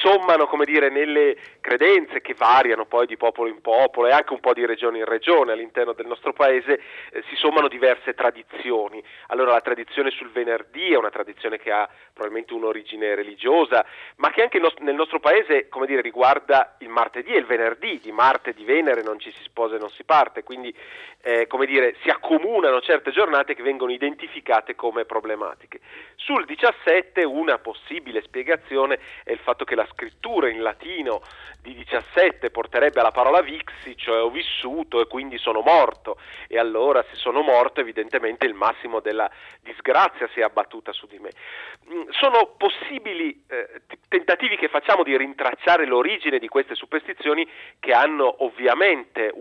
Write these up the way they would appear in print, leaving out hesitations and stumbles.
sommano, come dire, nelle credenze che variano poi di popolo in popolo e anche un po' di regione in regione all'interno del nostro paese, si sommano diverse tradizioni. Allora la tradizione sul venerdì è una tradizione che ha probabilmente un'origine religiosa, ma che anche nel nostro paese, come dire, riguarda il martedì e il venerdì. Di Marte e di Venere non ci si sposa e non si parte, quindi come dire, si accomunano certe giornate che vengono identificate come problematiche. Sul 17 una possibile spiegazione è il fatto che la scrittura in latino di 17 porterebbe alla parola vixi, cioè ho vissuto e quindi sono morto, e allora se sono morto evidentemente il massimo della disgrazia si è abbattuta su di me. Sono possibili tentativi che facciamo di rintracciare l'origine di queste superstizioni, che hanno ovviamente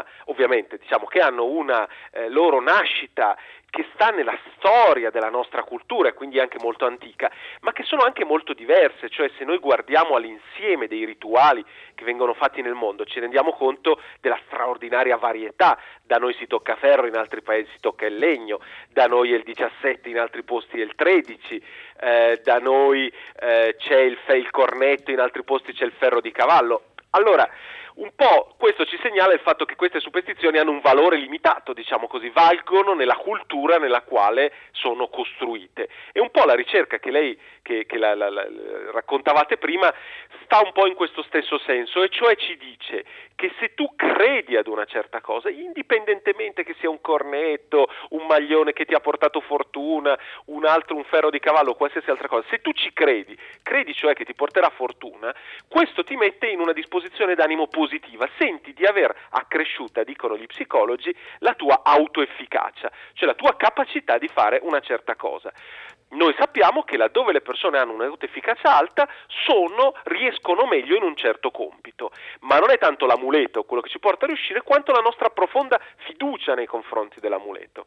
diciamo che hanno una loro nascita che sta nella storia della nostra cultura e quindi anche molto antica, ma che sono anche molto diverse. Cioè, se noi guardiamo all'insieme dei rituali che vengono fatti nel mondo, ci rendiamo conto della straordinaria varietà. Da noi si tocca ferro, in altri paesi si tocca il legno, da noi è il 17, in altri posti è il 13, da noi c'è il cornetto, in altri posti c'è il ferro di cavallo. Allora, un po' questo ci segnala il fatto che queste superstizioni hanno un valore limitato, diciamo così, valgono nella cultura nella quale sono costruite. E un po' la ricerca che lei che raccontavate prima sta un po' in questo stesso senso, e cioè ci dice che se tu credi ad una certa cosa, indipendentemente che sia un cornetto, un maglione che ti ha portato fortuna, un ferro di cavallo, qualsiasi altra cosa, se tu ci credi cioè che ti porterà fortuna, questo ti mette in una disposizione d'animo positiva, senti di aver accresciuta, dicono gli psicologi, la tua autoefficacia, cioè la tua capacità di fare una certa cosa. Noi sappiamo che laddove le persone hanno un'autoefficacia alta riescono meglio in un certo compito, ma non è tanto l'amuleto quello che ci porta a riuscire quanto la nostra profonda fiducia nei confronti dell'amuleto.